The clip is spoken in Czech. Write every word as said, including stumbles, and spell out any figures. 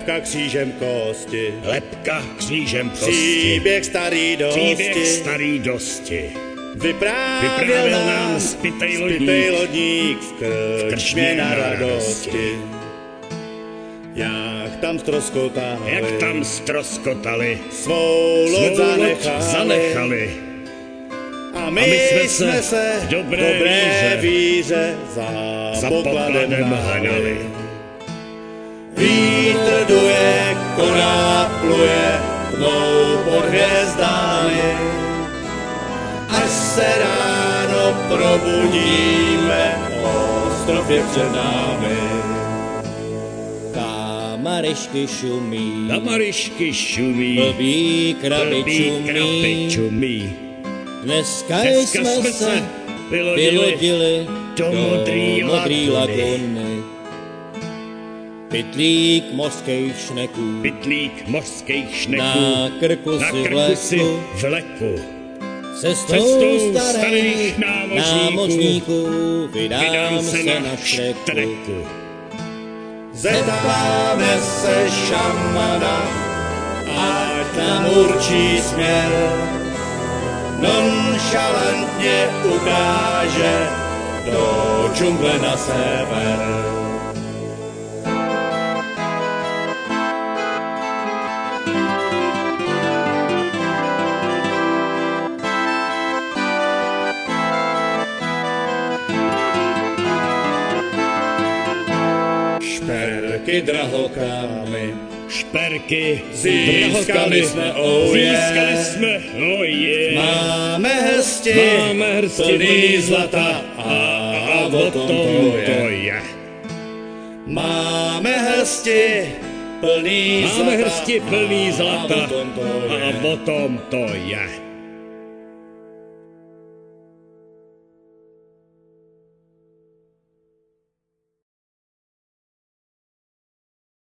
Lebka křížem kosti, Lebka křížem kosti, příběh starý dosti, příběh starý dosti. Vyprávěl, Vyprávěl nám nám spitej spitej lodník, lodník v krčmě krčmě na na radosti. Jak tam ztroskotali, Jak tam ztroskotali, svou loď svou loď zanechali, zanechali. a my, A my jsme jsme se v dobré dobré víře víře za, za pokladem pokladem hnali. hnali. Vítr duje, koná pluje, tmou pod hvězdami. Až se ráno probudíme, ostrov je před námi. Kamarišky šumí, Kamarišky šumí, blbý kraby blbý kraby čumí. čumí. Dneska, Dneska jsme se vylodili vylodili do modrý modrý laguny. laguny. Pytlík mořských šneků, Pytlík mořských šneků, na krku na si krku si vleku, vleku. cestou Cestou starých starých námořníků námořníků vydám vydám se na štreku. štreku. Zeptáme se šamana, ať nám určí směr. Nonšalantně ukáže do džungle na sever. Šperky drahokamy, Šperky získali drahokamy, jsme, oh yeah. získali jsme, oh yeah. Máme hrsti, Máme hrsti plný zlata a, a o tom to je. je. Máme hrsti plný Máme zlata hrsti plný a zlata o tom to je. a o tom to je.